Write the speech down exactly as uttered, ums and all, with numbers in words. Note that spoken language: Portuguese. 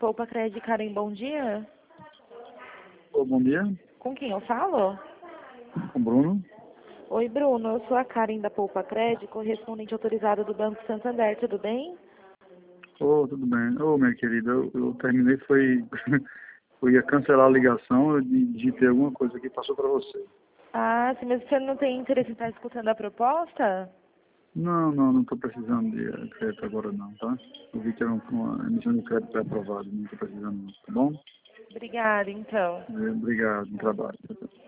Poupa Cred, Karen, bom dia. Ô, bom dia, Com quem eu falo? com o Bruno. Oi, Bruno, eu sou a Karen da Poupa Cred, correspondente autorizada do Banco Santander, tudo bem? Ô, tudo bem. Ô, minha querida, eu, eu terminei, foi... eu ia cancelar a ligação, eu digitei alguma coisa que passou para você. Ah, sim, mas você não tem interesse em estar escutando a proposta? Não, não, não estou precisando de eh, crédito agora não, tá? Eu vi que era uma, uma emissão de crédito pré-aprovada, não estou precisando não, tá bom? Obrigada, então. Eh, Obrigado, bom trabalho.